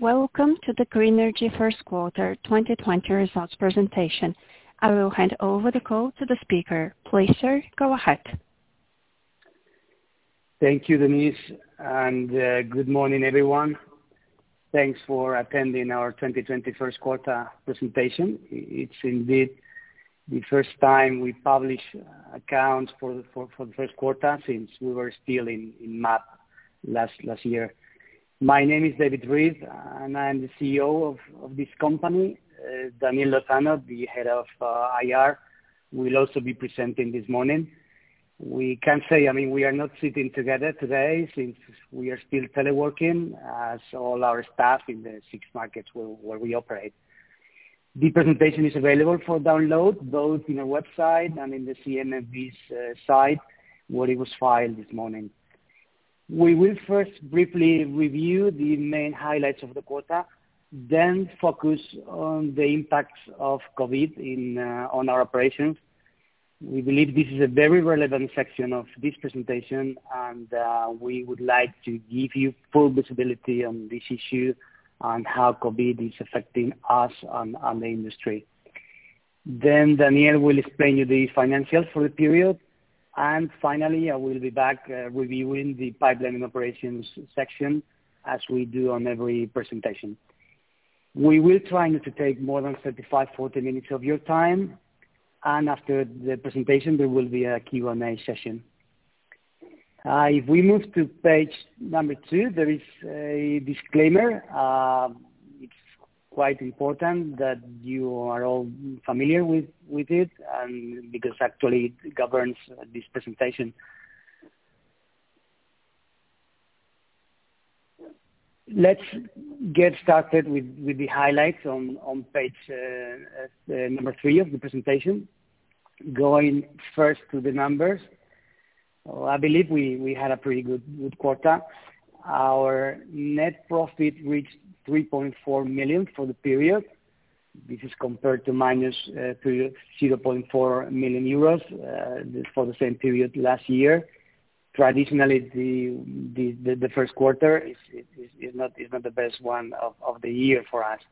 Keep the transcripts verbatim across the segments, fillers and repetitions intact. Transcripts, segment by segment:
Welcome to the Grenergy first quarter twenty twenty results presentation. I will hand over the call to the speaker. Please, sir, go ahead. Thank you, Denise, and uh, good morning, everyone. Thanks for attending our twenty twenty first quarter presentation. It's indeed the first time we publish accounts for, for, for the first quarter since we were still in, in M A P last, last year. My name is David Ruiz, and I'm the C E O of, of this company. Uh, Daniel Lozano, the head of uh, I R, will also be presenting this morning. We can say, I mean, we are not sitting together today since we are still teleworking as all our staff in the six markets where, where we operate. The presentation is available for download both in our website and in the C N F V's uh, site where it was filed this morning. We will first briefly review the main highlights of the quarter, then focus on the impacts of COVID in, uh, on our operations. We believe this is a very relevant section of this presentation, and uh, we would like to give you full visibility on this issue and how COVID is affecting us and, and the industry. Then Daniel will explain you the financials for the period. And finally, I will be back uh, reviewing the pipeline and operations section as we do on every presentation. We will try not to take more than thirty-five, forty minutes of your time. And after the presentation, there will be a Q and A session. Uh, if we move to page number two, there is a disclaimer. Uh, it's quite important that you are all familiar with, with it, and because actually it governs uh, this presentation. Let's get started with, with the highlights on, on page uh, uh, number three of the presentation. Going first to the numbers, well, I believe we, we had a pretty good, good quarter. Our net profit reached three point four million for the period. This is compared to minus uh, zero point four million euros uh, for the same period last year. Traditionally, the the, the, the first quarter is, is, is not is not the best one of, of the year for us.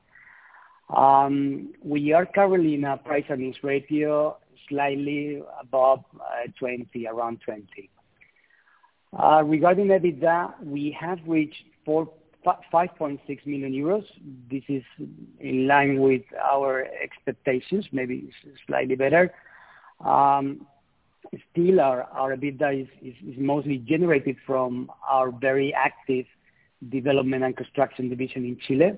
Um, we are currently in a price earnings ratio slightly above uh, twenty, around twenty. Uh, regarding EBITDA, we have reached five point six million euros. This is in line with our expectations, maybe slightly better. Um, still, our, our EBITDA is, is, is mostly generated from our very active development and construction division in Chile.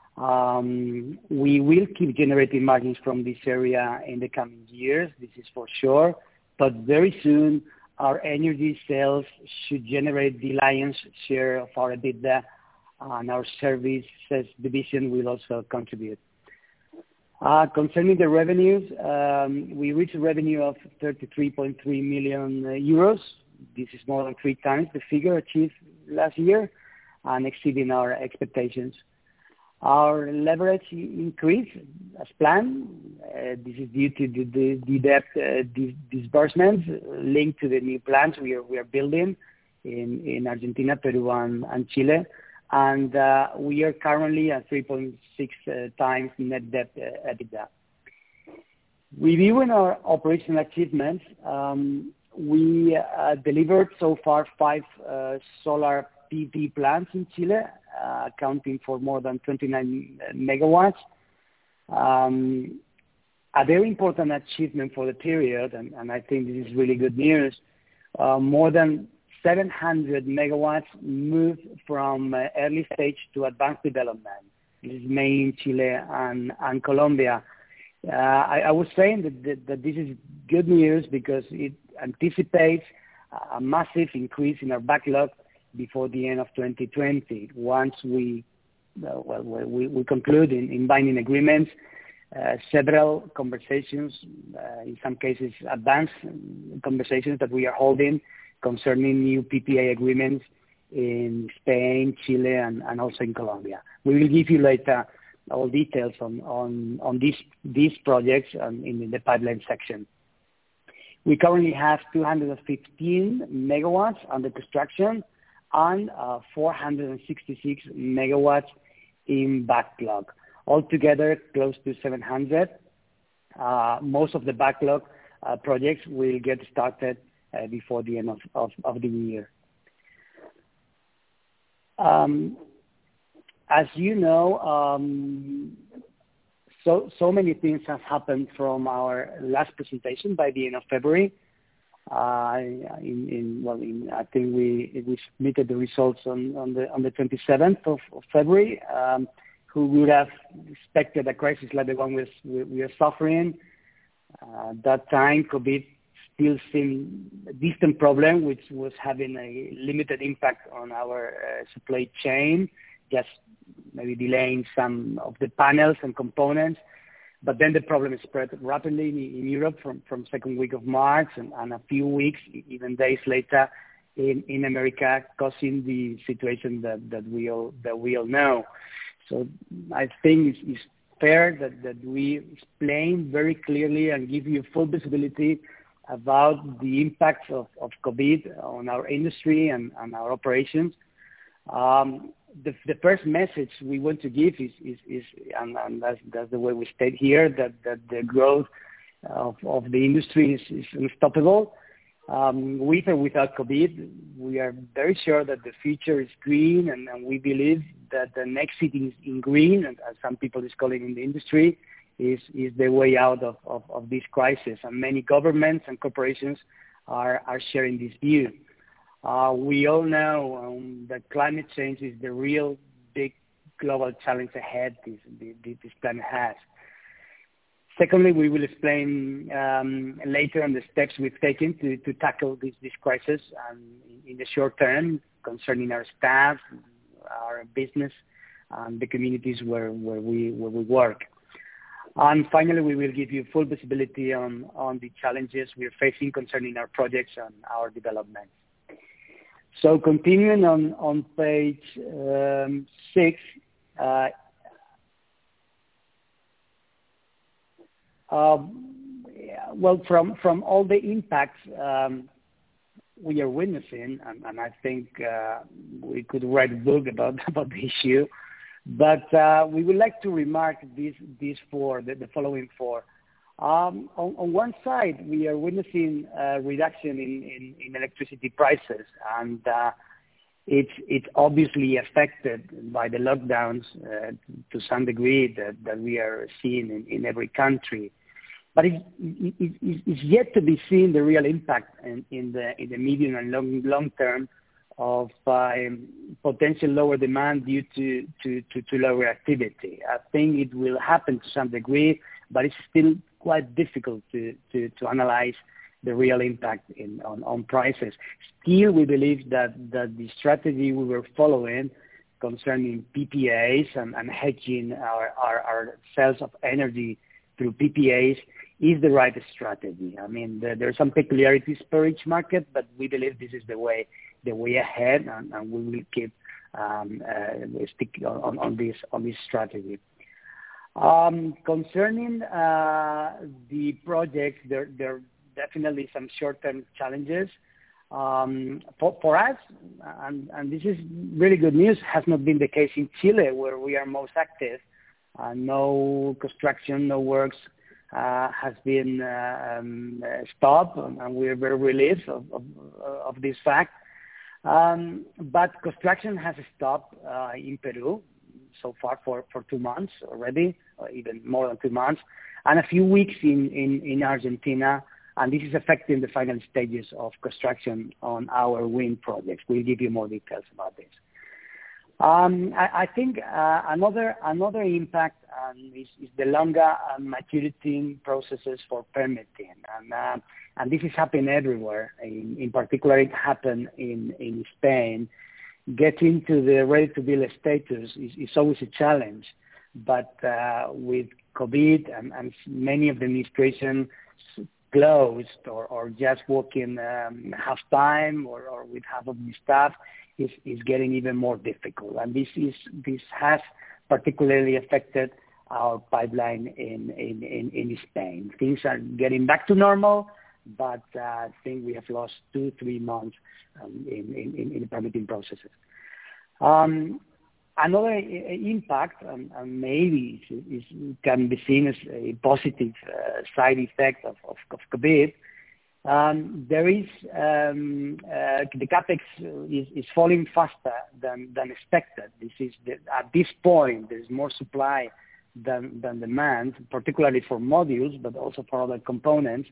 Um, we will keep generating margins from this area in the coming years, this is for sure, but very soon our energy sales should generate the lion's share of our EBITDA, and our services division will also contribute. Uh, concerning the revenues, um, we reached a revenue of thirty-three point three million euros. This is more than three times the figure achieved last year and exceeding our expectations. Our leverage increased as planned. Uh, this is due to the, the, the debt uh, dis- disbursements linked to the new plants we are, we are building in, in Argentina, Peru, and, and Chile. And uh, we are currently at three point six uh, times net debt uh, EBITDA. Reviewing our operational achievements, um, we uh, delivered so far five uh, solar P V plants in Chile, uh, accounting for more than twenty-nine megawatts. Um, a very important achievement for the period, and, and I think this is really good news, uh, more than seven hundred megawatts moved from uh, early stage to advanced development. This is mainly in Chile and, and Colombia. Uh, I, I was saying that, that, that this is good news because it anticipates a massive increase in our backlog before the end of twenty twenty. Once we, uh, well, we, we conclude in, in binding agreements, uh, several conversations, uh, in some cases advanced conversations that we are holding concerning new P P A agreements in Spain, Chile, and, and also in Colombia. We will give you later all details on, on, on these, these projects um, in, in the pipeline section. We currently have two hundred fifteen megawatts under construction and uh, four hundred sixty-six megawatts in backlog. Altogether, close to seven hundred. Uh, most of the backlog uh, projects will get started uh, before the end of, of, of the year. Um, as you know, um, so so many things have happened from our last presentation by the end of February. Uh, in, in well, in, I think we we submitted the results on, on the on the twenty-seventh of, of February. Um, who would have expected a crisis like the one we we are suffering? Uh, at that time, COVID still seemed a distant problem, which was having a limited impact on our uh, supply chain, just maybe delaying some of the panels and components. But then the problem spread rapidly in, in Europe from, from second week of March and, and a few weeks, even days later, in, in America, causing the situation that, that we all that we all know. So I think it's, it's fair that, that we explain very clearly and give you full visibility about the impacts of, of COVID on our industry and, and our operations. Um, the, the first message we want to give is, is, is and, and that's, that's the way we state here, that, that the growth of, of the industry is, is unstoppable. Um, with or without COVID, we are very sure that the future is green, and, and we believe that the next city in green, and as some people is calling in the industry, is, is the way out of, of, of this crisis. And many governments and corporations are, are sharing this view. Uh, we all know um, that climate change is the real big global challenge ahead this, this planet has. Secondly, we will explain um, later on the steps we've taken to, to tackle this, this crisis um, in, in the short term concerning our staff, our business, and the communities where, where, we, where we work. And finally, we will give you full visibility on, on the challenges we are facing concerning our projects and our development. So continuing on, on page um, six, uh, Um, well, from, from all the impacts um, we are witnessing, and, and I think uh, we could write a book about, about the issue, but uh, we would like to remark these, these four, the, the following four. Um, on, on one side, we are witnessing a reduction in, in, in electricity prices, and uh, it's, it's obviously affected by the lockdowns uh, to some degree that, that we are seeing in, in every country. But it, it, it, it's yet to be seen the real impact in, in the in the medium and long long term of uh, potential lower demand due to, to, to, to lower activity. I think it will happen to some degree, but it's still quite difficult to, to, to analyze the real impact in, on, on prices. Still, we believe that, that the strategy we were following concerning P P As and, and hedging our, our, our sales of energy through P P As is the right strategy. I mean, there, there are some peculiarities per each market, but we believe this is the way the way ahead, and, and we will keep um, uh, stick on, on this on this strategy. Um, concerning uh, the projects, there there are definitely some short-term challenges. Um, for, for us, and, and this is really good news, has not been the case in Chile, where we are most active. Uh, no construction, no works uh, has been uh, um, stopped, and we are very relieved of, of, of this fact. Um, but construction has stopped uh, in Peru so far for, for two months already, or even more than two months, and a few weeks in, in, in Argentina, and this is affecting the final stages of construction on our wind projects. We'll give you more details about this. Um, I, I think uh, another another impact um, is, is the longer uh, maturity processes for permitting, and uh, and this is happening everywhere. In, in particular, it happened in, in Spain. Getting to the ready-to-build status is, is always a challenge, but uh, with COVID and, and many of the administration closed or, or just working um, half time or, or with half of the staff, is, is getting even more difficult. And this is this has particularly affected our pipeline in, in, in, in Spain. Things are getting back to normal, but uh, I think we have lost two, three months um, in, in, in the permitting processes. Um, Another impact, and, and maybe is, is, can be seen as a positive uh, side effect of, of, of COVID, um, there is um, uh, the capex is, is falling faster than, than expected. This is the, at this point there is more supply than, than demand, particularly for modules, but also for other components,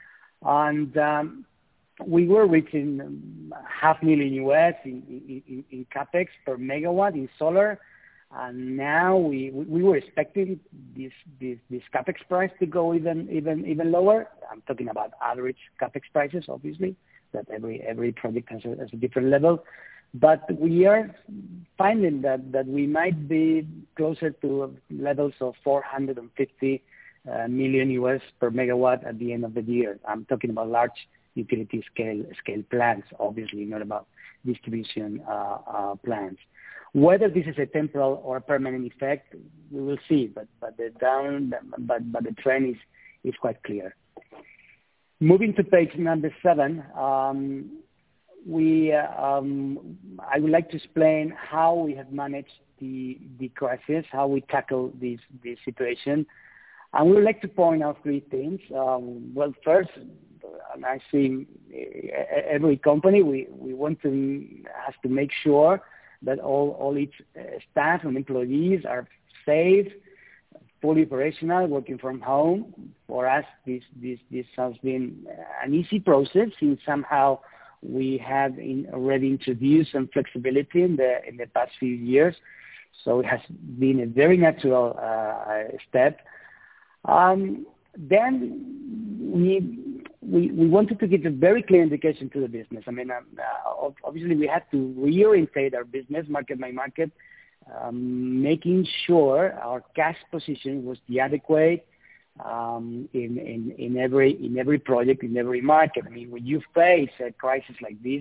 and um, we were reaching half million U S in, in, in capex per megawatt in solar, and now we we were expecting this this this capex price to go even even even lower. I'm talking about average capex prices, obviously, that every every project has a, has a different level, but we are finding that that we might be closer to levels of four hundred fifty uh, million U S per megawatt at the end of the year. I'm talking about large utility scale scale plants, obviously not about distribution uh, uh, plants. Whether this is a temporal or a permanent effect, we will see. But but the down but but the trend is is quite clear. Moving to page number seven, um, we uh, um, I would like to explain how we have managed the the crisis, how we tackle this this situation, and we would like to point out three things. Um, well, first. And I see every company, we, we want to has to make sure that all, all its staff and employees are safe, fully operational, working from home. For us, this, this, this has been an easy process since somehow we have in, already introduced some flexibility in the, in the past few years. So it has been a very natural uh, step. Um, then we We, we wanted to give a very clear indication to the business. I mean, um, uh, obviously we had to reorientate our business market by market, um, making sure our cash position was the adequate um, in, in, in every in every project, in every market. I mean, when you face a crisis like this,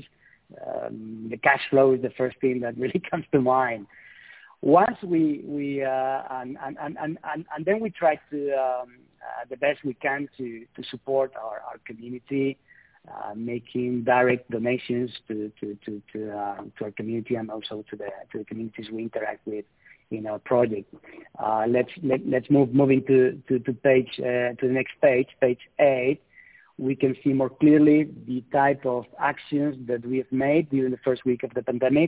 um, the cash flow is the first thing that really comes to mind. Once we we uh, and, and, and, and, and then we try to um, uh, the best we can to, to support our, our community, uh, making direct donations to to to to, uh, to our community and also to the to the communities we interact with in our project. Uh, let's let, let's move moving to to, to page uh, to the next page, page eight. We can see more clearly the type of actions that we have made during the first week of the pandemic.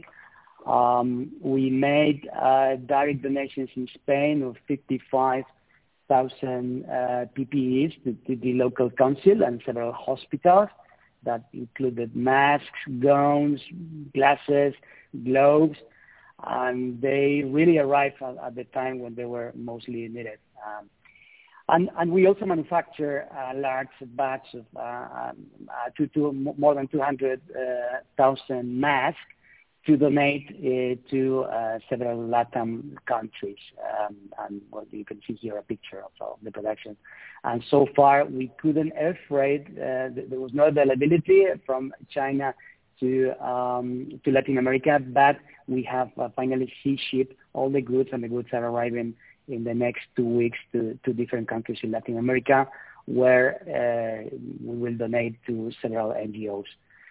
Um, we made uh, direct donations in Spain of fifty-five thousand uh, P P Es to, to the local council and several hospitals. That included masks, gowns, glasses, gloves, and they really arrived at, at the time when they were mostly needed. Um, and, and we also manufacture a large batch of uh, um, uh, to, to more than two hundred thousand masks to donate uh, to uh, several LATAM countries. Um, and well, you can see here a picture of, of the production. And so far, we couldn't air freight. Uh, there was no availability from China to um, to Latin America, but we have uh, finally sea shipped all the goods, and the goods are arriving in the next two weeks to, to different countries in Latin America, where uh, we will donate to several N G Os.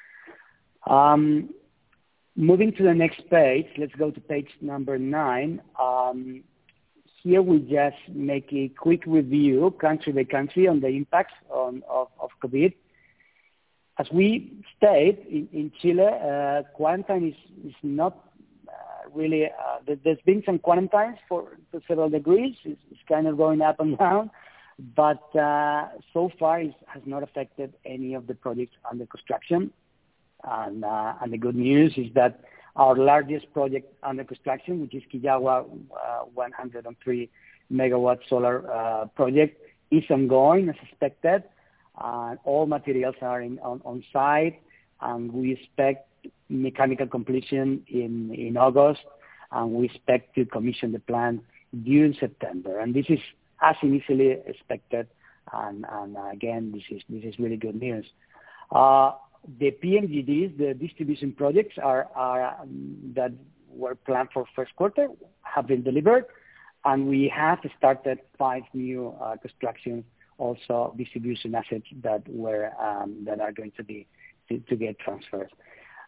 Um, Moving to the next page, let's go to page number nine. Um, here we just make a quick review, country by country, on the impacts on, of, of COVID. As we state, in, in Chile, uh, quarantine is, is not uh, really, uh, there's been some quarantines for to several degrees. It's, it's kind of going up and down, but uh, so far it has not affected any of the projects under construction. And, uh, and the good news is that our largest project under construction, which is Quillagua uh, one hundred three megawatt solar uh, project, is ongoing as expected. Uh, all materials are in, on, on site, and we expect mechanical completion in, in August, and we expect to commission the plant during September. And this is as initially expected, and, and uh, again, this is this is really good news. Uh, The P M G Ds, the distribution projects are, are um, that were planned for first quarter, have been delivered, and we have started five new uh, construction, also distribution assets that were um, that are going to be to, to get transferred.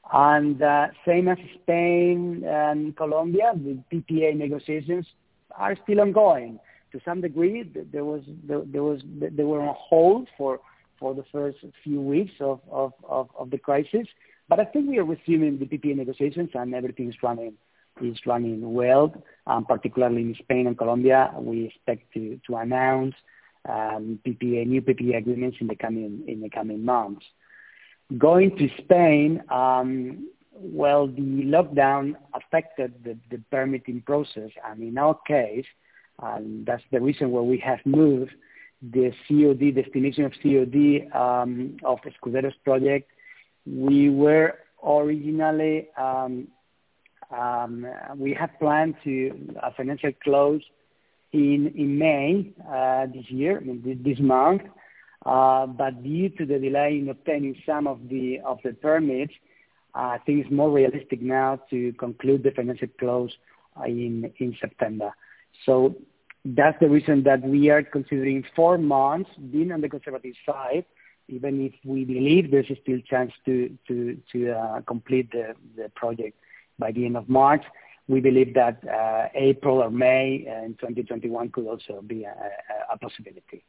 And uh, same as Spain and Colombia, the P P A negotiations are still ongoing. To some degree, there was there was they were on hold for for the first few weeks of, of, of, of the crisis. But I think we are resuming the P P A negotiations, and everything is running is running well. Um, particularly in Spain and Colombia, we expect to to announce um, P P A new P P A agreements in the coming in the coming months. Going to Spain, um, well, the lockdown affected the, the permitting process, and in our case, and that's the reason why we have moved the C O D, destination of C O D um, of Escuderos project. We were originally, um, um, we had planned to a financial close in in May uh, this year, I mean, this month, uh, but due to the delay in obtaining some of the of the permits, uh, I think it's more realistic now to conclude the financial close uh, in in September. So that's the reason that we are considering four months being on the conservative side, even if we believe there's still chance to to to uh, complete the, the project by the end of March. We believe that uh, April or May in twenty twenty-one could also be a, a, a possibility.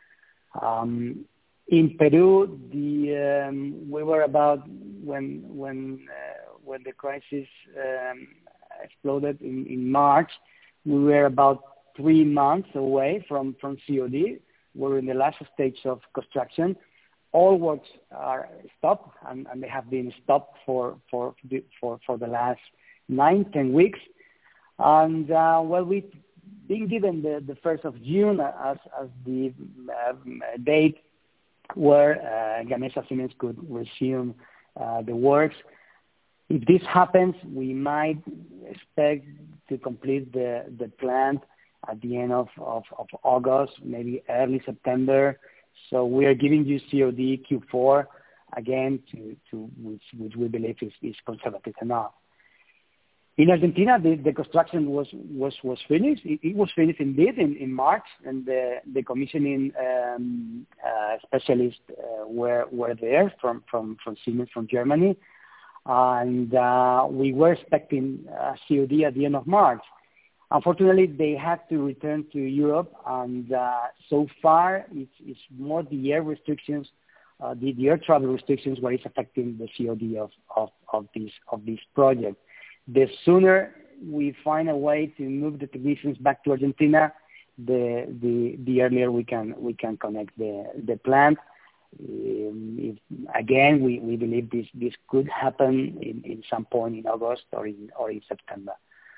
Um, in Peru, the um, we were about when when uh, when the crisis um, exploded in, in March, we were about three months away from, from C O D. We're in the last stage of construction. All works are stopped, and, and they have been stopped for for the, for, for the last nine, ten weeks. And uh, well, we've been given the, the first of June as as the um, date where uh, Gamesa Cement could resume uh, the works. If this happens, we might expect to complete the the plant at the end of, of, of August, maybe early September. So we are giving you C O D Q four again, to, to which, which we believe is, is conservative enough. In Argentina, the, the construction was, was, was finished. It, it was finished indeed in, in March, and the, the commissioning um, uh, specialists uh, were, were there from, from, from Siemens from Germany. And uh, we were expecting uh, C O D at the end of March. Unfortunately, they had to return to Europe, and uh, so far it's, it's more the air restrictions, uh, the, the air travel restrictions, what is affecting the C O D of, of, of this of this project. The sooner we find a way to move the technicians back to Argentina, the the, the earlier we can we can connect the the plant. Um, if, again, we, we believe this this could happen in, in some point in August or in or in September.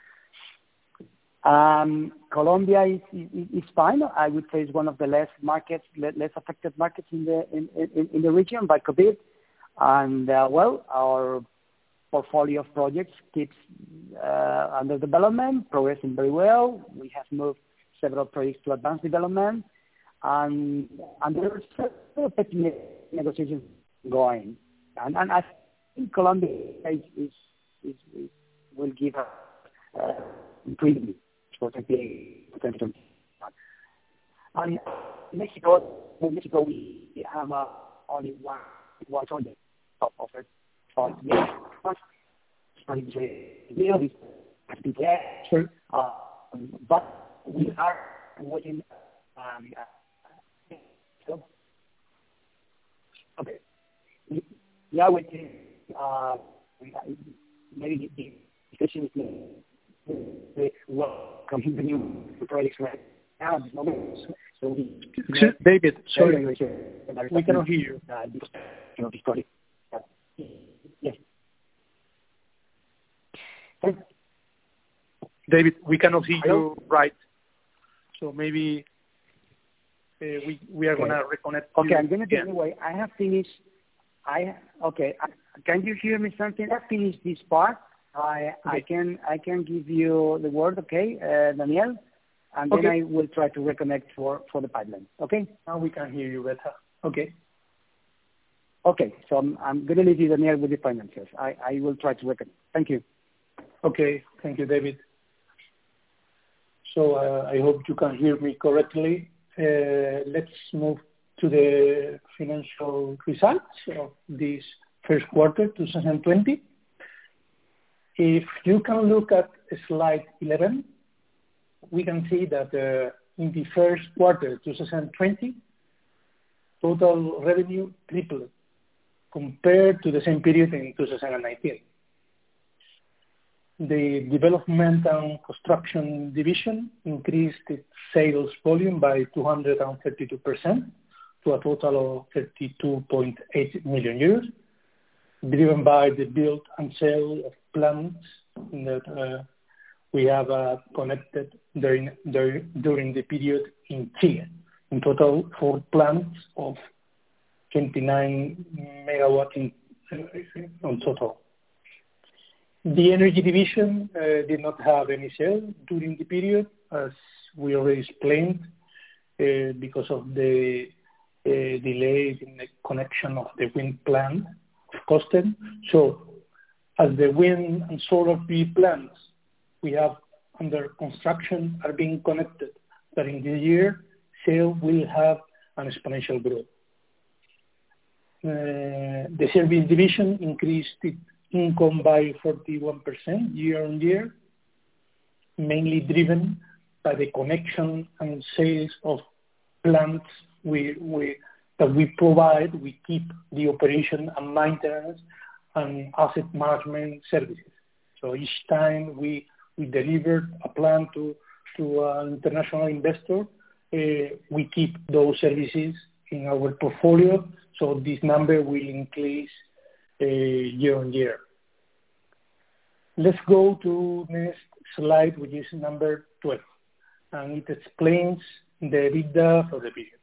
Um, Colombia is, is, is fine. I would say it's one of the less markets, less affected markets in the in, in, in the region by COVID. And uh, well, our portfolio of projects keeps uh, under development, progressing very well. We have moved several projects to advanced development, and and there are several petty negotiations going. And, and I think Colombia is, is, is, is will give us uh, preview for twenty twenty-one. And in Mexico, in Mexico we have uh, only one one project of offered for yes, one deal is uh, but we are waiting. Um, uh, so, okay, we are waiting. Uh, maybe the discussion is welcoming the new projects right now at this moment. So we, David, sorry, we cannot hear you. Uh, this project. Uh, yes. David, we cannot hear you right. So maybe uh, we we are okay. gonna reconnect. Okay, you. I'm gonna do yeah. it anyway. I have finished. I okay. I, can you hear me? Something? I finished this part. I okay. I can I can give you the word. Okay, uh, Daniel, and then okay. I will try to reconnect for, for the pipeline. Okay. Now we can hear you better. Okay. Okay. So I'm I'm gonna leave you, Daniel, with the financials. I I will try to reconnect. Thank you. Okay. Thank you, David. So uh, I hope you can hear me correctly. Uh, let's move to the financial results of this first quarter twenty twenty. If you can look at slide eleven, we can see that uh, in the first quarter twenty twenty, total revenue tripled compared to the same period in two thousand nineteen. The development and construction division increased its sales volume by two hundred thirty-two percent to a total of thirty-two point eight million euros, driven by the build and sale of plants that uh, we have uh, connected during, during, during the period in Chile. In total, four plants of twenty-nine megawatts in, uh, on total. The energy division uh, did not have any sales during the period, as we already explained, uh, because of the uh, delay in the connection of the wind plant of Costen. So, as the wind and solar P V plants we have under construction are being connected during the year, sales will have an exponential growth. Uh, the service division increased its income by forty-one percent year on year, mainly driven by the connection and sales of plants we, we, that we provide. We keep the operation and maintenance and asset management services. So each time we, we deliver a plant to, to an international investor, uh, we keep those services in our portfolio, so this number will increase uh, year on year. Let's go to next slide, which is number twelve, and it explains the EBITDA for the period.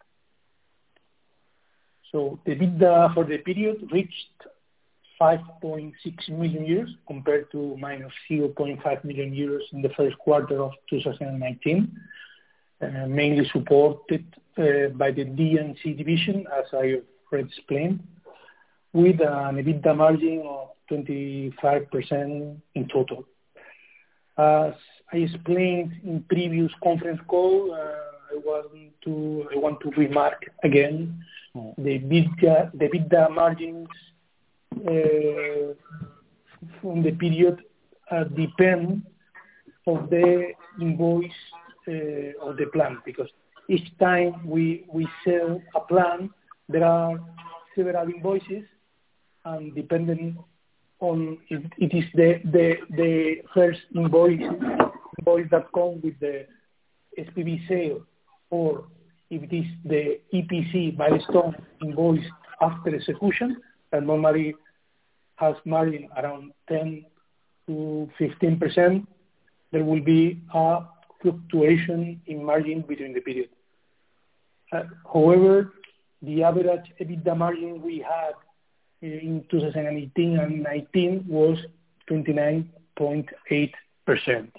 So the EBITDA for the period reached five point six million euros compared to minus zero point five million euros in the first quarter of two thousand nineteen, uh, mainly supported uh, by the D and C division, as I already explained, with an EBITDA margin of twenty-five percent in total. As I explained in previous conference call, uh, I want to I want to remark again the EBITDA, the EBITDA margins uh, from the period uh, depend of the invoice uh, of the plant, because each time we we sell a plant, there are several invoices, and depending on if it is the the, the first invoice invoice that comes with the S P V sale, or if it is the E P C milestone invoice after execution, and normally has margin around ten to fifteen percent, there will be a fluctuation in margin between the period. Uh, however, the average EBITDA margin we had in two thousand eighteen and nineteen was twenty-nine point eight percent.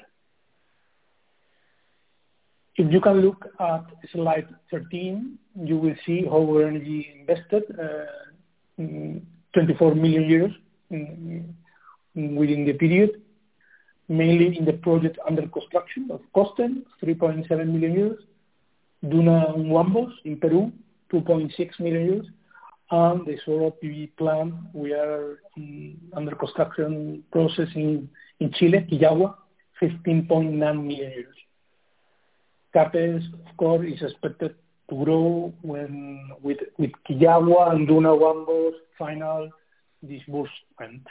If you can look at slide thirteen, you will see how our energy invested uh, twenty-four million euros in, in, within the period, mainly in the project under construction of Costen, three point seven million euros, Duna and Huambos in Peru, two point six million euros, and the solar P V plant we are um, under construction process in, in Chile, Quillagua, fifteen point nine million euros. CAPEX, of course, is expected to grow when with, with Quillagua and Duna Huambos final disbursement.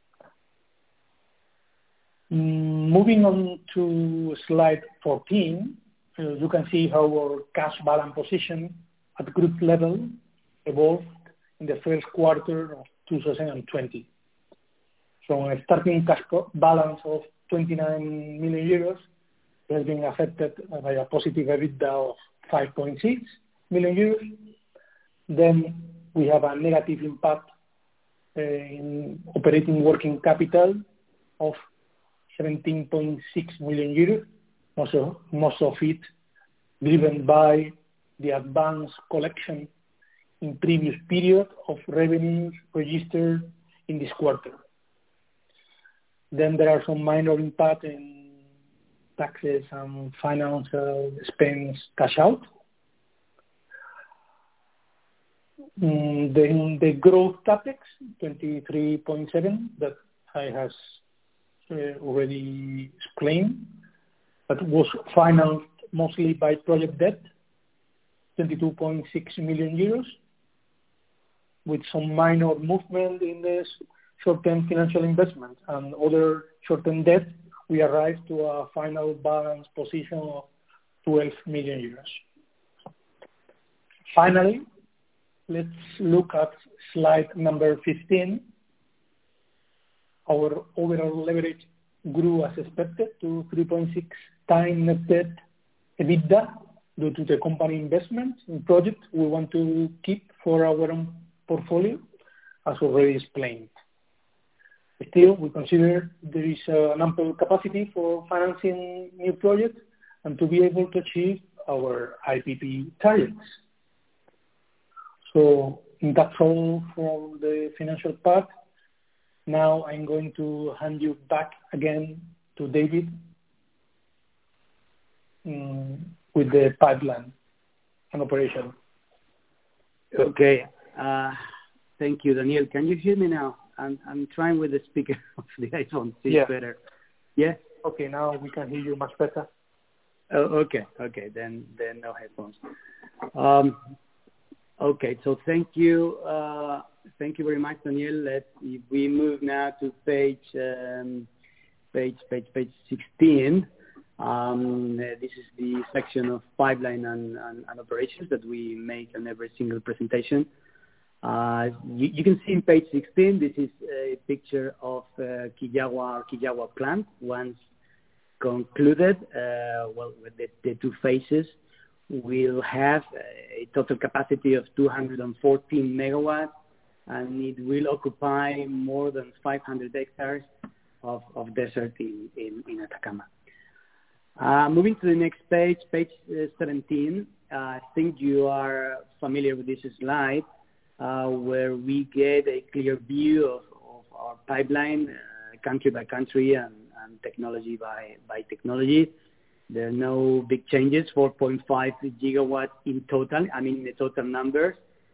Mm, moving on to slide fourteen, uh, you can see how our cash balance position at group level evolved in the first quarter of two thousand twenty. From a starting cash balance of twenty-nine million euros, it has been affected by a positive EBITDA of five point six million euros. Then we have a negative impact uh, in operating working capital of seventeen point six million euros, most of, most of it driven by the advance collection in previous period of revenues registered in this quarter. Then there are some minor impact in taxes and financial expense cash out. Mm, then the growth CAPEX, twenty-three point seven, that I has uh, already explained, that was financed mostly by project debt, twenty-two point six million euros, with some minor movement in the short-term financial investment and other short-term debt. We arrived to a final balance position of twelve million euros. Finally, let's look at slide number fifteen. Our overall leverage grew as expected to three point six times net debt EBITDA due to the company investments in projects we want to keep for our own portfolio, as already explained. Still, we consider there is uh, an ample capacity for financing new projects and to be able to achieve our I P P targets. So that's all from the financial part. Now I'm going to hand you back again to David um, with the pipeline and operation. Okay. Uh, thank you, Daniel. Can you hear me now? I'm, I'm trying with the speaker of the iPhone. See yeah. better. Yeah? Okay, now we can hear you much better. Oh, okay, okay. Then, then no headphones. Um, okay, so thank you. Uh, thank you very much, Daniel. Let we move now to page, um, page, page, page sixteen. Um, this is the section of pipeline and, and, and operations that we make on every single presentation. Uh, you, you can see in page sixteen, this is a picture of uh, Quillagua, Quillagua plant once concluded. Uh, well, with the, the two phases, we'll have a total capacity of two hundred fourteen megawatts, and it will occupy more than five hundred hectares of, of desert in, in, in Atacama. Uh, moving to the next page, page uh, seventeen, uh, I think you are familiar with this slide. Uh, where we get a clear view of, of our pipeline, uh, country by country and, and technology by, by technology. There are no big changes, four point five gigawatts in total, I mean the total numbers.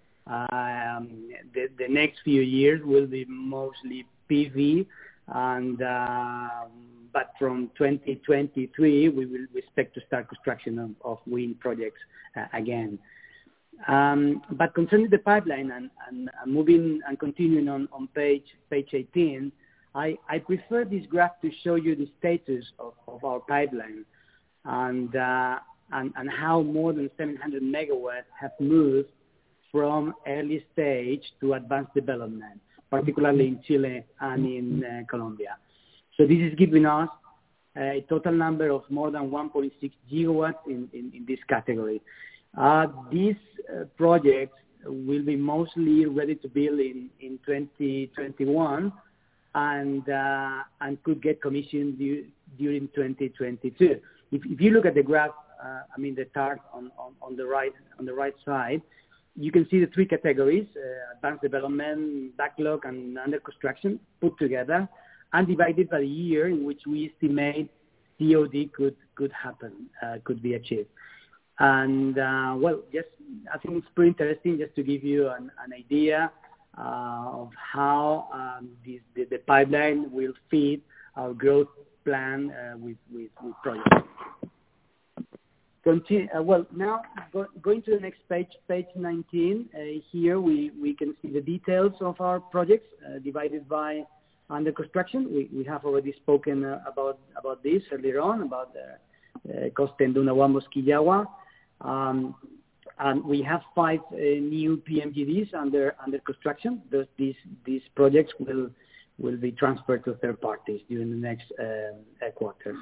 Um, the, the next few years will be mostly P V, and uh, but from twenty twenty-three we will expect to start construction of, of wind projects uh, again. Um, but concerning the pipeline and, and, and moving and continuing on, on page page eighteen, I, I prefer this graph to show you the status of, of our pipeline and, uh, and and how more than seven hundred megawatts have moved from early stage to advanced development, particularly in Chile and in uh, Colombia. So this is giving us a total number of more than one point six gigawatts in, in, in this category. Uh, these uh, projects will be mostly ready to build in, in twenty twenty-one and uh, and could get commissioned du- during twenty twenty-two. If, if you look at the graph, uh, I mean the chart on, on, on the right on the right side, you can see the three categories: uh, advanced development, backlog, and under construction put together and divided by the year in which we estimate C O D could could happen, uh, could be achieved. And, uh, well, just I think it's pretty interesting just to give you an, an idea uh, of how um, this, the, the pipeline will feed our growth plan uh, with, with, with projects. Continue, uh, well, now go, going to the next page, page nineteen, uh, here we, we can see the details of our projects uh, divided by under construction. We, we have already spoken uh, about, about this earlier on, about the uh, Costen Duna Huambos Quillagua. Um, and we have five uh, new P M G Ds under under construction. Those, these these projects will will be transferred to third parties during the next uh, quarter.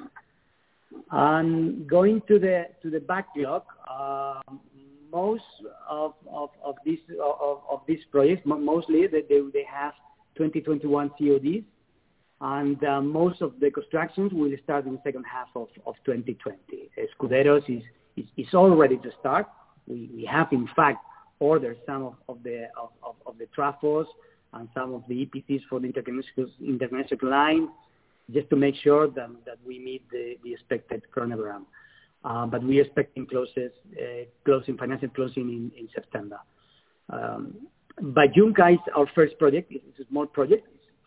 And going to the to the backlog, uh, most of of of these of, of these projects, mostly they they have twenty twenty-one C O Ds, and uh, most of the constructions will start in the second half of, of twenty twenty. Escuderos is It's all ready to start. We, we have, in fact, ordered some of, of the of, of, of the trafos and some of the E P Cs for the international, international line, just to make sure that, that we meet the, the expected chronogram. Uh, but we are expecting closes, uh, closing, financial closing in, in September. Um, Bayunca is our first project. It's a small project. It's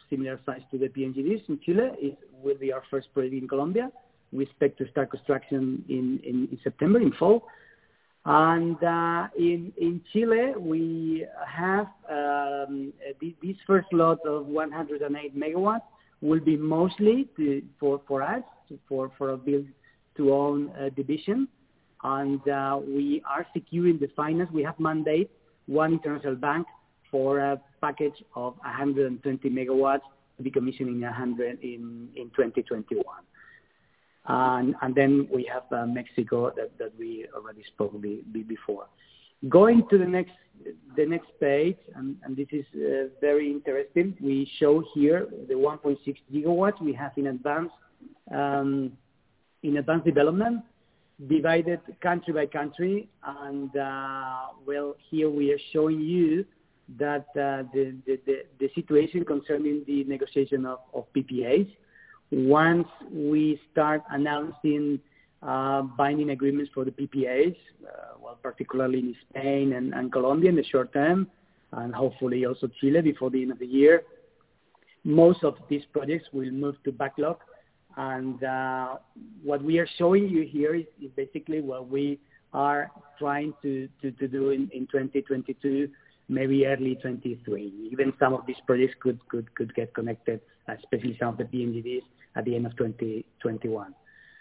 similar size to the P M G Ds in Chile. It will be our first project in Colombia. We expect to start construction in, in, in September, in fall. And uh, in, in Chile, we have um, this first lot of one hundred eight megawatts will be mostly to, for, for us, for, for a build-to-own uh, division. And uh, we are securing the finance. We have mandate one international bank for a package of one hundred twenty megawatts to be commissioned in, one hundred in, in twenty twenty-one. And, and then we have uh, Mexico that, that we already spoke be, be before. Going to the next the next page, and, and this is uh, very interesting. We show here the one point six gigawatts we have in advance um, in advanced development, divided country by country. And uh, well, here we are showing you that uh, the, the, the, the situation concerning the negotiation of, of P P As. Once we start announcing uh, binding agreements for the P P As, uh, well, particularly in Spain and, and Colombia in the short term, and hopefully also Chile before the end of the year, most of these projects will move to backlog. And uh, what we are showing you here is, is basically what we are trying to, to, to do in, in twenty twenty-two, maybe early twenty-three. Even some of these projects could, could, could get connected, especially some of the P M G Ds at the end of twenty twenty-one.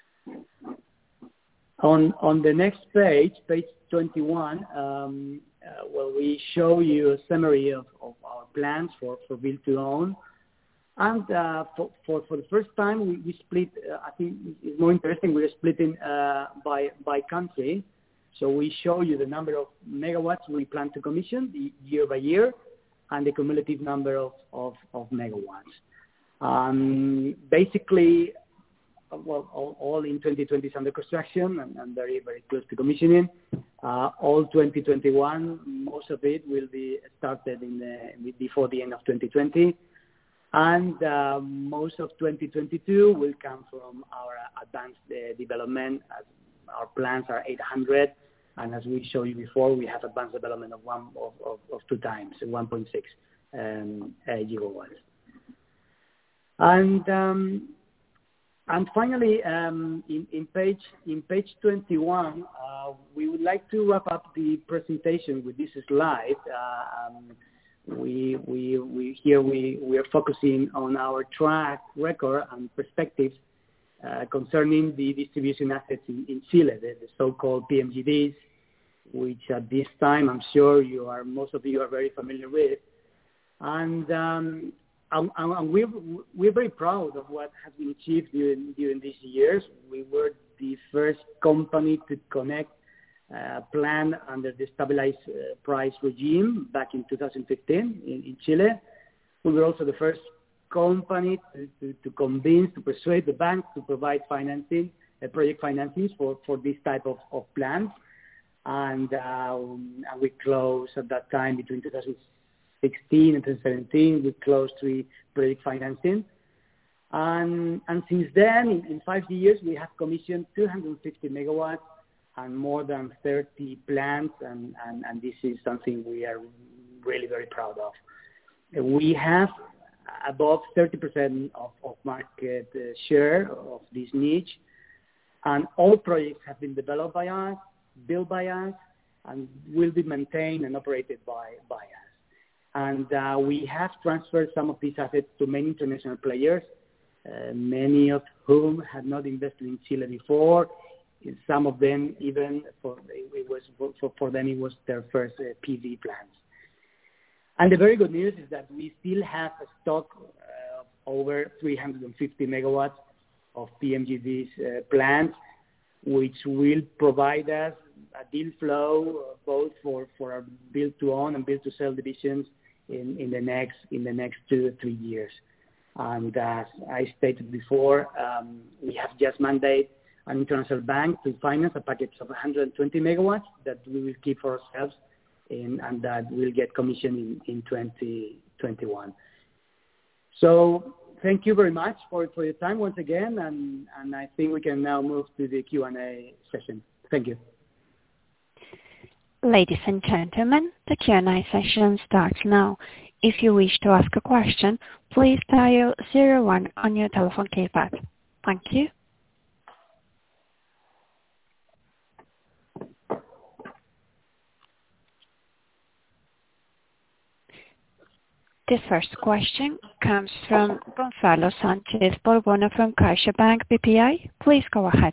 On, on the next page, page twenty-one, um, uh, well, we show you a summary of, of our plans for, for build to own. And uh, for, for, for the first time, we, we split, uh, I think it's more interesting, we're splitting uh, by, by country. So we show you the number of megawatts we plan to commission year by year and the cumulative number of, of, of megawatts. Um, basically, well, all, all in twenty twenty is under construction and, and very, very close to commissioning. Uh, all twenty twenty-one, most of it will be started in the, before the end of twenty twenty. And uh, most of twenty twenty-two will come from our advanced uh, development. As our plans are eight hundred, and as we showed you before, we have advanced development of one of, of, of two times, one point six um, uh, gigawatts. And um, and finally, um, in, in page in page twenty-one, uh, we would like to wrap up the presentation with this slide. Uh, um, We, we, we, here we, we are focusing on our track record and perspectives uh, concerning the distribution assets in, in Chile, the, the so-called P M G Ds, which at this time I'm sure you are, most of you are very familiar with. And, um, and, and we're, we're very proud of what has been achieved during, during these years. We were the first company to connect Uh, plan under the stabilized uh, price regime back in two thousand fifteen in, in Chile. We were also the first company to, to, to convince, to persuade the banks to provide financing, uh, project financing for, for this type of, of plans. And, uh, and we closed at that time between two thousand sixteen and twenty seventeen, we closed three project financing. And, and since then, in, in five years, we have commissioned two hundred fifty megawatts and more than thirty plants, and, and, and this is something we are really very proud of. We have above thirty percent of, of market uh, share of this niche, and all projects have been developed by us, built by us, and will be maintained and operated by, by us. And uh, we have transferred some of these assets to many international players, uh, many of whom had not invested in Chile before. Some of them even for it was for, for them it was their first uh, P V plants. And the very good news is that we still have a stock uh, of over three hundred fifty megawatts of P M G Ds uh, plants, which will provide us a deal flow uh, both for, for our build to own and build to sell divisions in, in the next in the next two or three years. And as I stated before, um, we have just mandated an international bank to finance a package of one hundred twenty megawatts that we will keep for ourselves in, and that will get commissioned in, in twenty twenty-one. So thank you very much for, for your time once again, and, and I think we can now move to the Q and A session. Thank you. Ladies and gentlemen, the Q and A session starts now. If you wish to ask a question, please dial zero one on your telephone keypad. Thank you. The first question comes from Gonzalo Sanchez-Borbona from CaixaBank B P I. Please go ahead.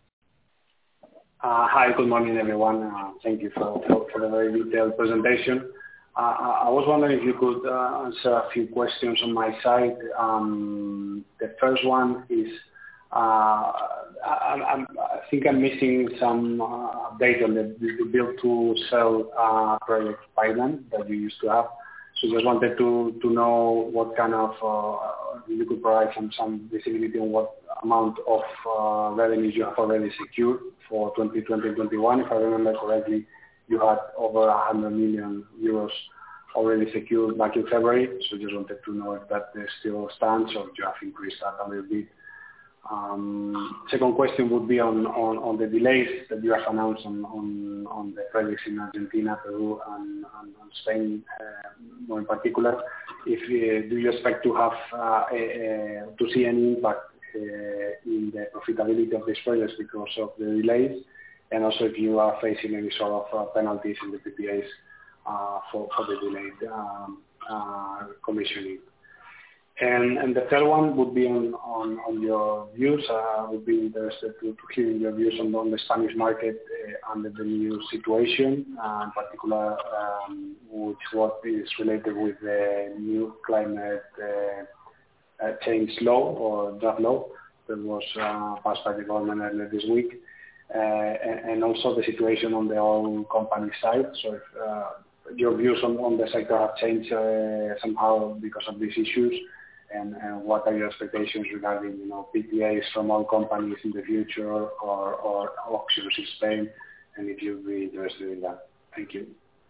Uh, hi, good morning, everyone. Uh, thank you for, for, for the very detailed presentation. Uh, I was wondering if you could uh, answer a few questions on my side. Um, the first one is, uh, I, I'm, I think I'm missing some uh, update on the, the build-to-sell uh, project pipeline that you used to have. So just wanted to, to know what kind of, uh, you could provide some, some visibility on what amount of uh, revenues you have already secured for twenty twenty and twenty-one. If I remember correctly, you had over one hundred million euros already secured back in February. So just wanted to know if that still stands or you have increased that a little bit. Um, second question would be on, on, on the delays that you have announced on, on, on the projects in Argentina, Peru, and, and, and Spain, uh, more in particular. If uh, do you expect to have uh, a, a, to see any impact uh, in the profitability of these projects because of the delays, and also if you are facing any sort of uh, penalties in the P P As uh, for, for the delayed um, uh, commissioning. And, and the third one would be on, on, on your views. I uh, would be interested to, to hear your views on, on the Spanish market uh, under the new situation, uh, in particular, um, which what is related with the new climate uh, uh, change law or draft law that was uh, passed by the government earlier this week, uh, and, and also the situation on the oil company side. So if uh, your views on, on the sector have changed uh, somehow because of these issues. And, and what are your expectations regarding, you know, P P As from all companies in the future, or, or auctions in Spain, and if you'd be interested in that? Thank you.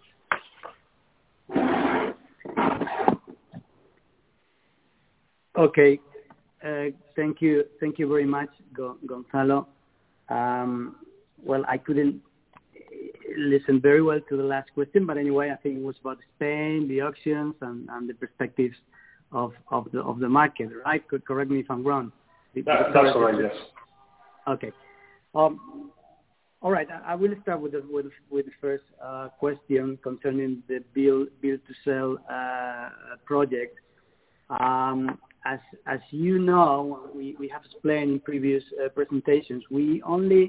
Okay. Uh, thank you. Thank you very much, Gonzalo. Um, well, I couldn't listen very well to the last question, but anyway, I think it was about Spain, the auctions, and, and the perspectives of of the of the market, right? Correct me if I'm wrong. That, that's correct, yes. Okay. Um, all right. I, I will start with the with, with the first uh, question concerning the build build to sell uh, project. Um, as as you know, we, we have explained in previous uh, presentations, we only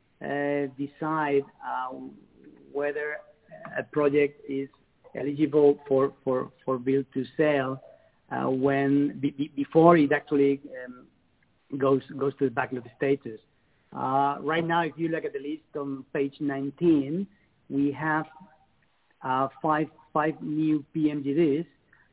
uh, decide uh, whether a project is eligible for for for build to sell Uh, when be, before it actually um, goes goes to the backlog status. Uh, right now, if you look at the list on page nineteen, we have uh, five five new P M G Ds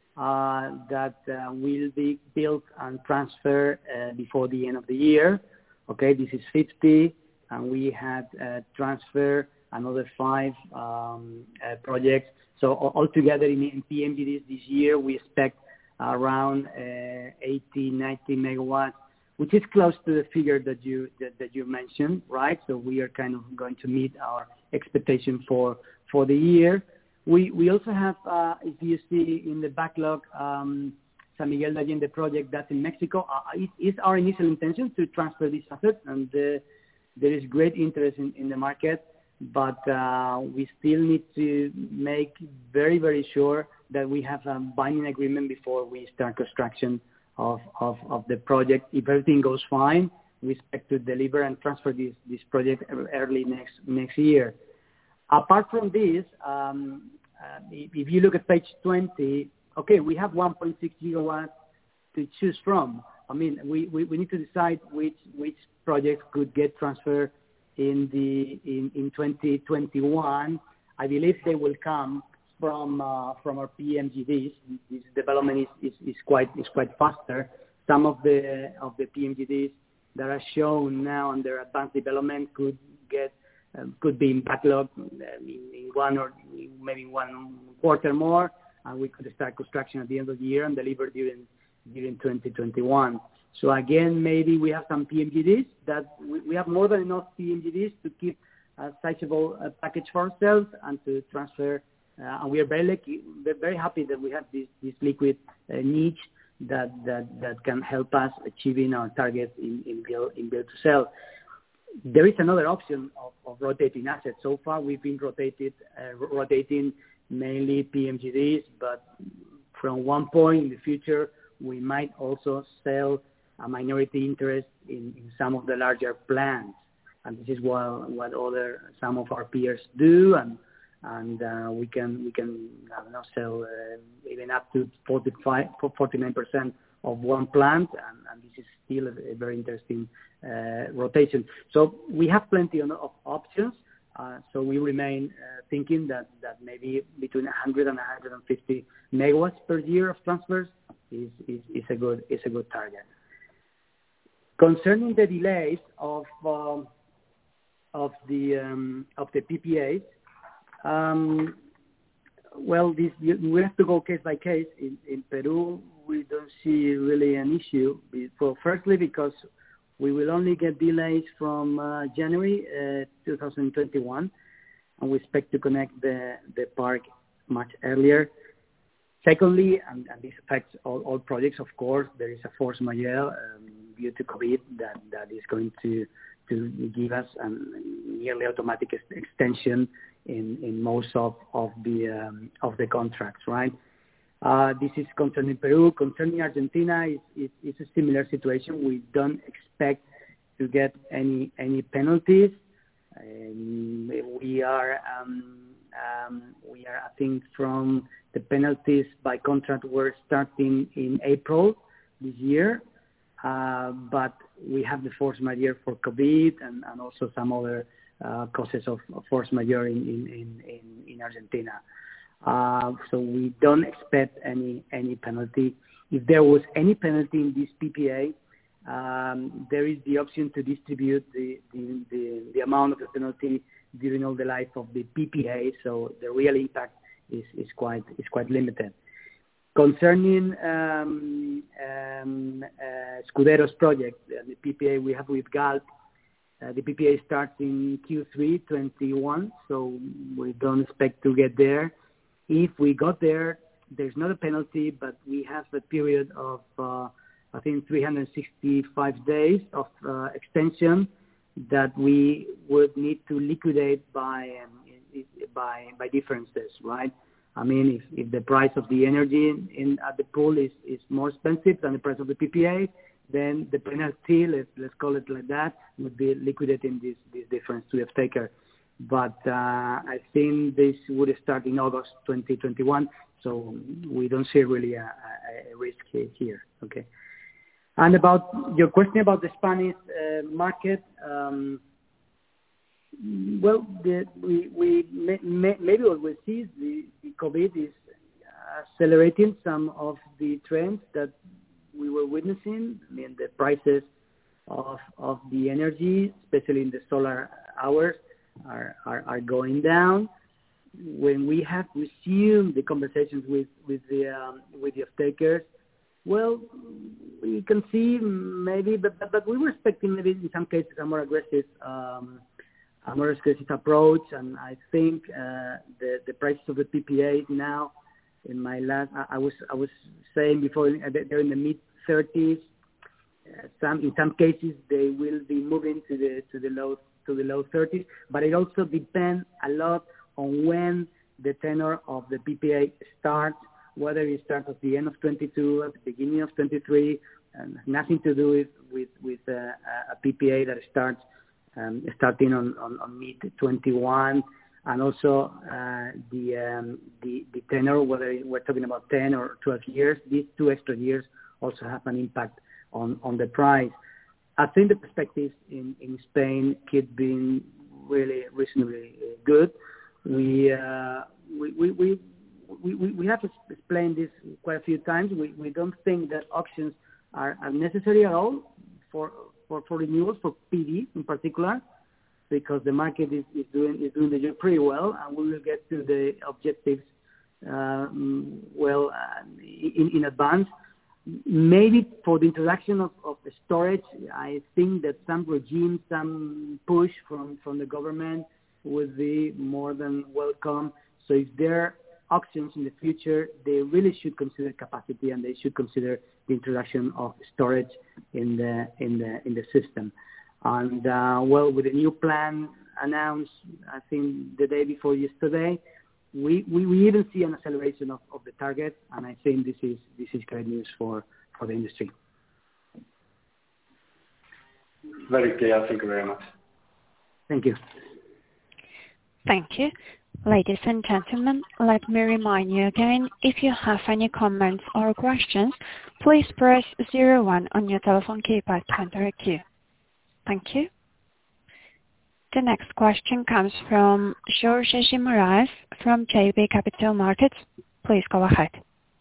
uh, that uh, will be built and transferred uh, before the end of the year. Okay, this is fifty, and we had uh, transfer another five um, uh, projects. So altogether in, in P M G Ds this year, we expect around uh, eighty, ninety megawatts, which is close to the figure that you that, that you mentioned, right? So we are kind of going to meet our expectation for for the year. We we also have, uh, if you see in the backlog, um, San Miguel de Allende project that's in Mexico. Uh, it is our initial intention to transfer this asset, and uh, there is great interest in, in the market, but uh, we still need to make very, very sure that we have a binding agreement before we start construction of, of, of the project. If everything goes fine, we expect to deliver and transfer this, this project early next next year. Apart from this, um, uh, if, if you look at page twenty, okay, we have one point six gigawatts to choose from. I mean, we, we, we need to decide which which projects could get transferred in the in, in twenty twenty-one. I believe they will come from uh, from our P M G Ds. This development is, is, is quite is quite faster. Some of the of the P M G Ds that are shown now under advanced development could get um, could be in backlog in, in one or maybe one quarter more, and we could start construction at the end of the year and deliver during during twenty twenty-one. So again, maybe we have some P M G Ds that we, we have more than enough P M G Ds to keep a sizable uh, package for ourselves and to transfer Uh, and we are very lucky, we're very happy that we have this, this liquid uh, niche that, that, that can help us achieving our targets in, in, build, in build to sell. There is another option of, of rotating assets. So far, we've been rotated, uh, rotating mainly P M G Ds, but from one point in the future, we might also sell a minority interest in, in some of the larger plants. And this is what, what other, some of our peers do, and and uh, we can we can I don't know, sell uh, even up to forty-five, forty-nine percent of one plant, and, and this is still a, a very interesting uh, rotation. So we have plenty of, of options. Uh, so we remain uh, thinking that, that maybe between one hundred and one hundred fifty megawatts per year of transfers is, is, is a good is a good target. Concerning the delays of um, of the um, of the P P As. Um, well, this, we have to go case by case. In, in Peru, we don't see really an issue. Well, firstly, because we will only get delays from uh, January uh, twenty twenty-one, and we expect to connect the, the park much earlier. Secondly, and, and this affects all, all projects, of course, there is a force majeure um, due to COVID that, that is going to, to give us a nearly automatic ex- extension in, in most of, of the um, of the contracts, right? Uh, this is concerning Peru. Concerning Argentina, it's, it's, it's a similar situation. We don't expect to get any any penalties. Um, we are um, um, we are I think from the penalties by contract were starting in April this year, uh, but we have the force majeure for COVID and, and also some other uh, causes of, of force majeure in in, in, in Argentina. Uh, so we don't expect any any penalty. If there was any penalty in this P P A, um, there is the option to distribute the, the, the, the amount of the penalty during all the life of the P P A. So the real impact is, is quite is quite limited. Concerning um, um, uh, Scudero's project, uh, the P P A we have with Galp, uh, the P P A starts in Q three twenty-one, so we don't expect to get there. If we got there, there's not a penalty, but we have a period of, uh, I think, three hundred sixty-five days of uh, extension that we would need to liquidate by um, by by differences, right? I mean, if, if the price of the energy in, in at the pool is, is more expensive than the price of the P P A, then the penalty, let's, let's call it like that, would be liquidating this, this difference to the off-taker. But uh, I think this would start in August twenty twenty-one, so we don't see really a, a risk here. Okay. And about your question about the Spanish uh, market, um, well, the, we, we may, may, maybe what we see is the, the COVID is accelerating some of the trends that we were witnessing. I mean, the prices of of the energy, especially in the solar hours, Are, are are going down. When we have resumed the conversations with with the um, with the off-takers, well, we can see maybe, but, but but we were expecting maybe in some cases a more aggressive um, a more aggressive approach, and I think uh, the the prices of the P P As now, in my last, I, I was I was saying before, they're in the mid thirties. Uh, some in some cases they will be moving to the to the low. to the low thirties, but it also depends a lot on when the tenor of the P P A starts, whether it starts at the end of twenty-two, at the beginning of twenty-three, and nothing to do with with, with uh, a P P A that starts um, starting on, on, on mid twenty-one, and also uh, the, um, the the tenor, whether we're talking about ten or twelve years. These two extra years also have an impact on, on the price. I think the perspectives in, in Spain keep being really reasonably good. We, uh, we, we, we, we, we have explained this quite a few times. We, we don't think that auctions are, are necessary at all for, for, for renewals, for P V in particular, because the market is, is doing is doing the job pretty well, and we will get to the objectives um, well uh, in, in advance. Maybe for the introduction of, of the storage, I think that some regime, some push from, from the government would be more than welcome. So if there auctions in the future, they really should consider capacity, and they should consider the introduction of storage in the in the in the system. And uh, well, with the new plan announced, I think the day before yesterday, we, we, we even see an acceleration of, of the target, and I think this is this is great news for, for the industry. Very clear. Thank you very much. Thank you. Thank you. Ladies and gentlemen, let me remind you again, if you have any comments or questions, please press zero one on your telephone keypad to enter a queue. Thank you. The next question comes from Jorge G. Moraes from J B Capital Markets. Please go ahead.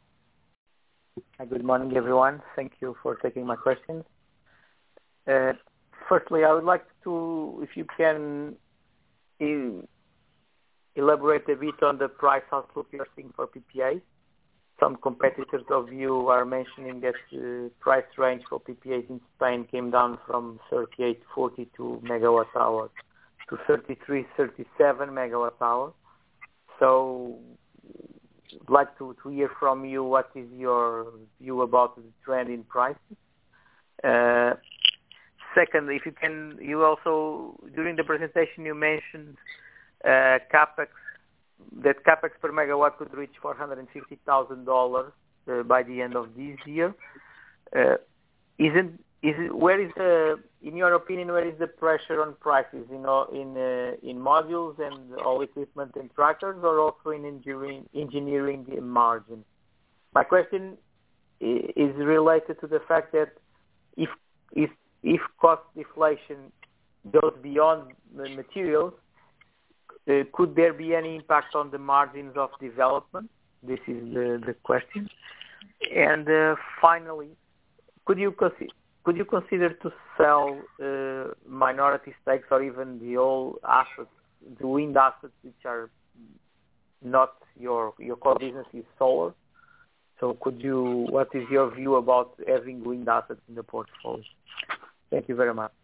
Good morning, everyone. Thank you for taking my questions. Uh, firstly, I would like to, if you can, in, elaborate a bit on the price outlook you're seeing for P P As. Some competitors of you are mentioning that the price range for P P As in Spain came down from thirty-eight, forty-two megawatt hour to thirty-three, thirty-seven megawatt hour. So I'd like to, to hear from you what is your view about the trend in prices. Uh, secondly, if you can, you also, during the presentation you mentioned uh, CapEx, that CapEx per megawatt could reach four hundred fifty thousand dollars uh, by the end of this year. Uh, isn't is it, where is the, in your opinion, where is the pressure on prices? You know, in uh, in modules and all equipment and trackers, or also in engineering engineering margin? My question is related to the fact that if if if cost deflation goes beyond the materials, Uh, could there be any impact on the margins of development? This is the, the question. And uh, finally, could you consider could you consider to sell uh, minority stakes or even the old assets, the wind assets, which are not your your core business is solar? So could you? What is your view about having wind assets in the portfolio? Thank you very much.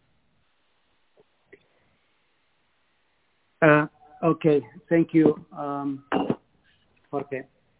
Uh, Okay, thank you, um, Jorge.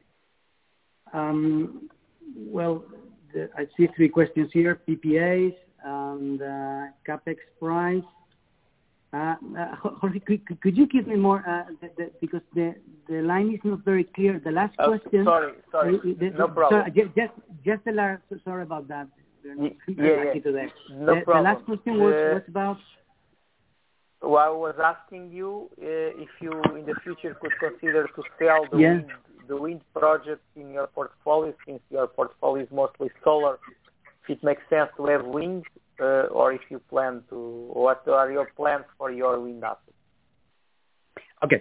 Um, well, the, I see three questions here: P P As and uh, CapEx price. Uh, uh, Jorge, could, could you give me more? Uh, the, the, because the, the line is not very clear. The last oh, question. Sorry, sorry, uh, the, no problem. Sorry, just, just, just the last. Sorry about that. We're not yeah, yeah. to that. No the, problem. The last question was, uh, was about. Well, I was asking you uh, if you, in the future, could consider to sell the yeah. wind, the wind projects in your portfolio, since your portfolio is mostly solar. If it makes sense to have wind, uh, or if you plan to, what are your plans for your wind assets? Okay.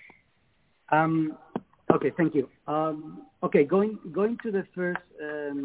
Um, okay. Thank you. Um, okay. Going going to the first um,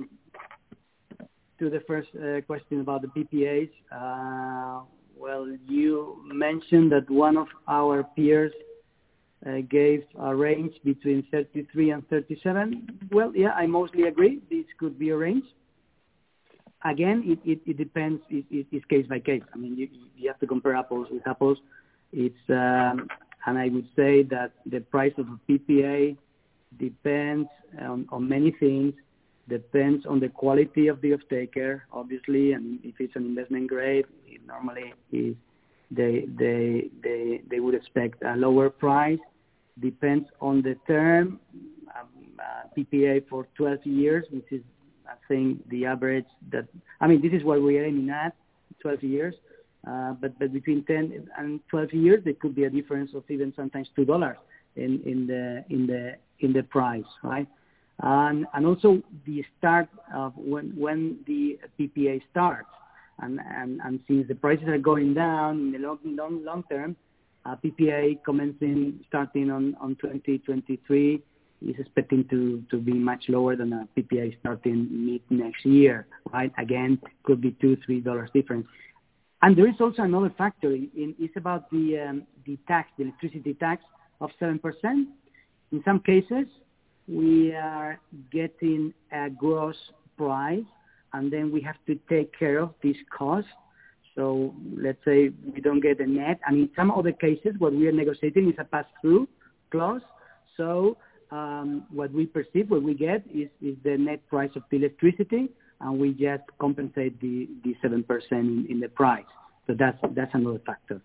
to the first uh, question about the P P As. Uh, Well, you mentioned that one of our peers uh, gave a range between thirty-three and thirty-seven. Well, yeah, I mostly agree. This could be a range. Again, it, it, it depends. It, it, it's case by case. I mean, you, you have to compare apples with apples. It's um, and I would say that the price of a P P A depends on, on many things. Depends on the quality of the off-taker, obviously, and if it's an investment grade, it normally is they they they they would expect a lower price. Depends on the term. Um, uh, P P A for twelve years, which is I think the average that I mean this is what we're aiming at, twelve years. Uh, but but between ten and twelve years, there could be a difference of even sometimes two dollars in in the in the in the price, right? And, and also the start of when when the P P A starts, and, and, and since the prices are going down in the long long long term, uh, P P A commencing starting on, on twenty twenty-three is expecting to, to be much lower than a P P A starting mid next year. Right? Again, could be two three dollars difference. And there is also another factor. In, it's about the um, the tax, the electricity tax of seven percent. In some cases, we are getting a gross price, and then we have to take care of this cost. So let's say we don't get a net. And in some other cases, what we are negotiating is a pass-through clause. So um, what we perceive, what we get is, is the net price of the electricity, and we just compensate the, the seven percent in, in the price. So that's that's another factor.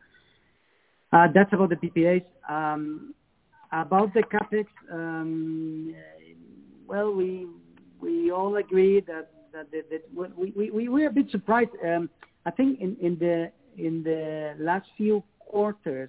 Uh, that's about the P P As. Um, about the capex, um, well, we we all agree that that, that, that we, we we we're a bit surprised. Um, I think in, in the in the last few quarters,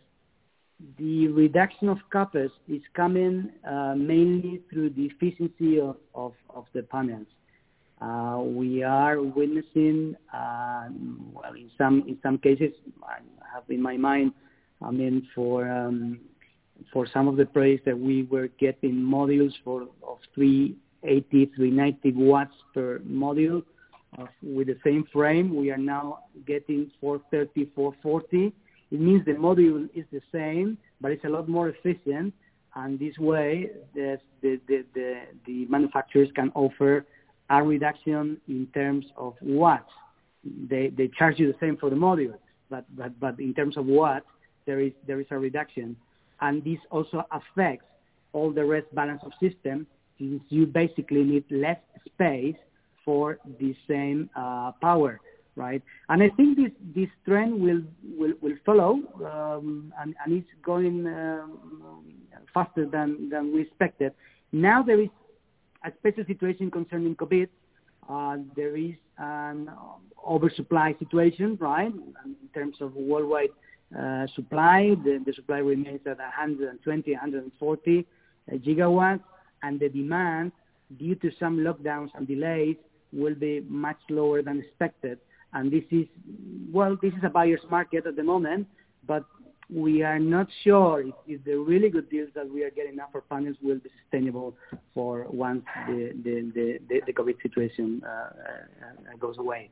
the reduction of capex is coming uh, mainly through the efficiency of, of, of the panels. Uh, we are witnessing, uh, well, in some in some cases, I have in my mind, I mean, for um, for some of the projects that we were getting modules for of three eighty, three ninety watts per module uh, with the same frame. We are now getting four thirty, four forty. It means the module is the same, but it's a lot more efficient. And this way, the the the, the, the manufacturers can offer a reduction in terms of watts. They they charge you the same for the module, but but, but in terms of watts, there is there is a reduction, and this also affects all the rest balance of system, since you basically need less space for the same uh, power, right? And I think this this trend will will, will follow, um, and, and it's going um, faster than than we expected. Now there is a special situation concerning COVID. Uh, there is an oversupply situation, right? In terms of worldwide uh, supply, the, the supply remains at one hundred twenty, one hundred forty uh, gigawatts, and the demand, due to some lockdowns and delays, will be much lower than expected. And this is, well, this is a buyer's market at the moment, but we are not sure if, if the really good deals that we are getting now for panels will be sustainable for once the the, the, the, the COVID situation uh, uh, goes away.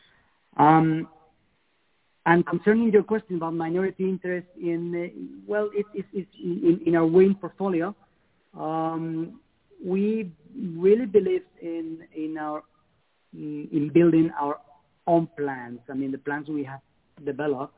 Um, and concerning your question about minority interest in, uh, well, it, it, it's in, in our wind portfolio. Um, we really believe in in our in building our own plants. I mean, the plants we have developed.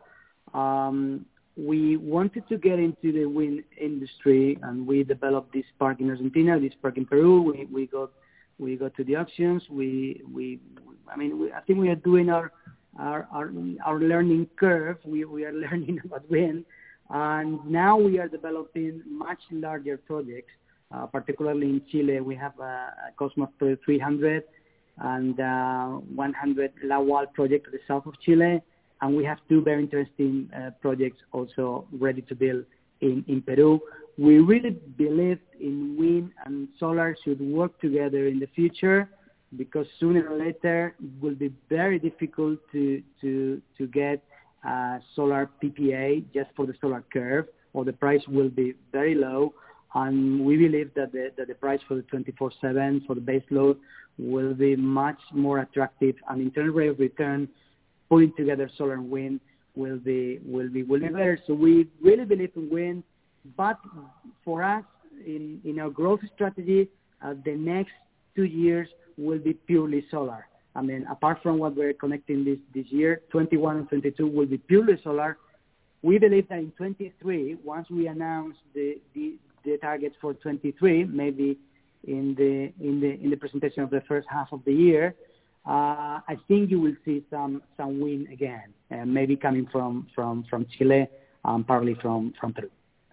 Um, we wanted to get into the wind industry, and we developed this park in Argentina, this park in Peru. We we got we got to the auctions. We we I mean, we, I think we are doing our our our, our learning curve. We we are learning about wind, and now we are developing much larger projects. Uh, particularly in Chile, we have a, a Cosmos three hundred and uh, one hundred Lawal project to the south of Chile, and we have two very interesting uh, projects also ready to build in, in Peru. We really believe in wind and solar should work together in the future, because sooner or later it will be very difficult to to to get a solar P P A just for the solar curve, or the price will be very low. And we believe that the, that the price for the twenty-four seven, for the base load, will be much more attractive. And internal rate of return, putting together solar and wind, will be will be will be better. So we really believe in wind. But for us, in, in our growth strategy, uh, the next two years will be purely solar. I mean, apart from what we're connecting this, this year, twenty-one and twenty-two will be purely solar. We believe that in twenty-three, once we announce the, the the targets for twenty-three, maybe in the in the in the presentation of the first half of the year, uh, I think you will see some some wind again, uh, maybe coming from from from Chile, um, partly from from Peru.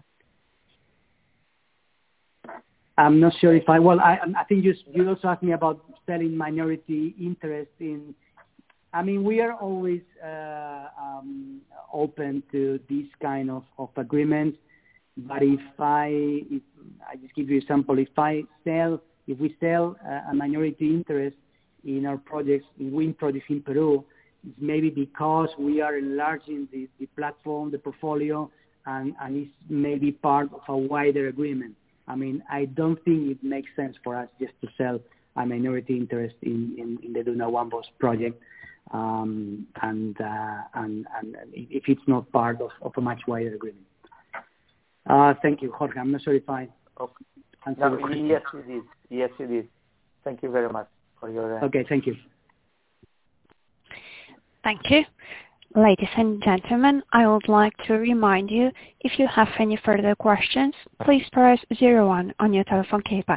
I'm not sure if I well I I think you you also asked me about selling minority interest in. I mean, we are always uh, um, open to this kind of, of agreements. But if I, if I just give you an example, if I sell, if we sell a, a minority interest in our projects, in wind projects in Peru, it's maybe because we are enlarging the, the platform, the portfolio, and, and it's maybe part of a wider agreement. I mean, I don't think it makes sense for us just to sell a minority interest in, in, in the Duna Huambos project, um, and, uh, and, and if it's not part of, of a much wider agreement. Uh, thank you, Jorge. I'm not sure if I okay. answered no, your question. Yes, you did. Yes, you did. Thank you very much for your... Uh... Okay, thank you. Thank you. Ladies and gentlemen, I would like to remind you, if you have any further questions, please press zero one on your telephone keypad.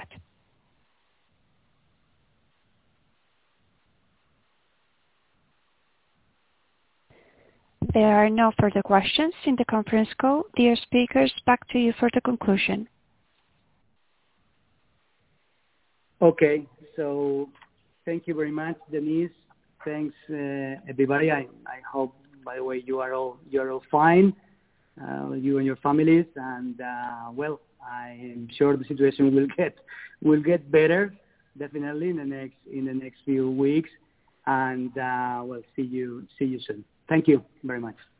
There are no further questions in the conference call. Dear speakers, back to you for the conclusion. Okay, so thank you very much, Denise. Thanks, uh, everybody. I, I hope, by the way, you are all you are all fine, uh, you and your families, and uh, well, I'm sure the situation will get will get better, definitely in the next in the next few weeks, and uh, we'll see you see you soon. Thank you very much.